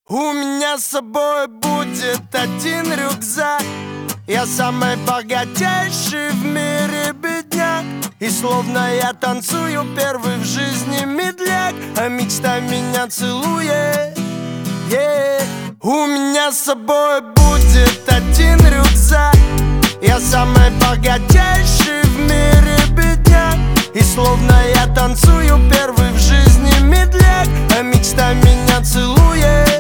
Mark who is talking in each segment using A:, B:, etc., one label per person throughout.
A: У меня с собой будет один рюкзак. Я самый богатейший в мире бедняк. И словно я танцую первый в жизни медляк, а мечта меня целует. У меня с собой будет один рюкзак. Я самый богатейший в мире бедняк. И словно я танцую первый в жизни медляк, а мечта меня целует.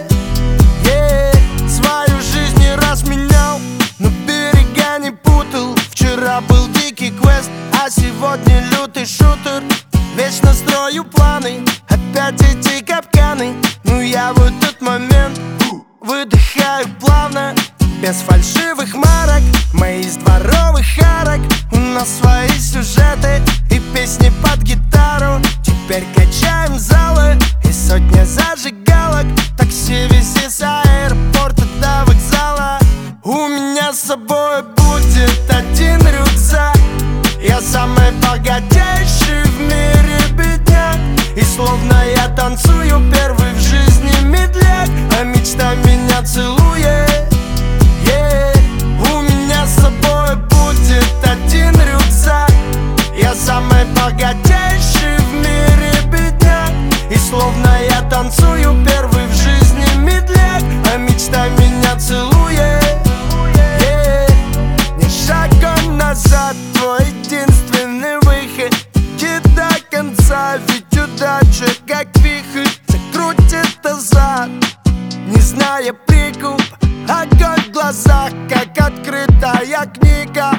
A: Свою жизнь не раз менял, но берега не путал. Вчера был дикий квест, а сегодня лютый шутер. Вечно строю планы, опять эти капканы. Но я в этот момент выдыхаю плавно, без фальшивых марок, мы из дворовых арок. У нас свои сюжеты и песни под гитару. Теперь качаем залы и сотня зажигалок. Такси вези с аэропорта до вокзала. У меня с собой будет один рюкзак. Я самый богатейший в мире бедняк. И словно я танцую первый в жизни медляк, а мечта меня целует. У меня с собой будет один рюкзак. Я самый богатейший в мире бедняк. И словно я танцую первый в жизни медляк, а мечта меня целует. Не шагом назад, твой единственный выход. Иди до конца, ведь удача как вихрь закрутит назад, не зная прикуп. Огонь в глазах, как открытая книга.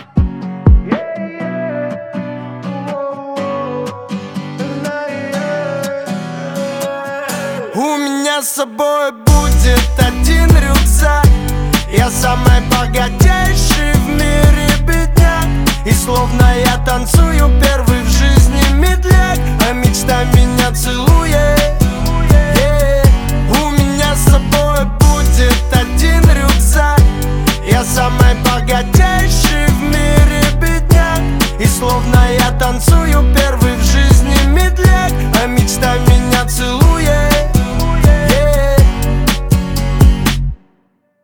A: У меня с собой будет один рюкзак. Я самый богатейший в мире бедняк. И словно я танцую первый в жизни медляк, а мечта меня целует.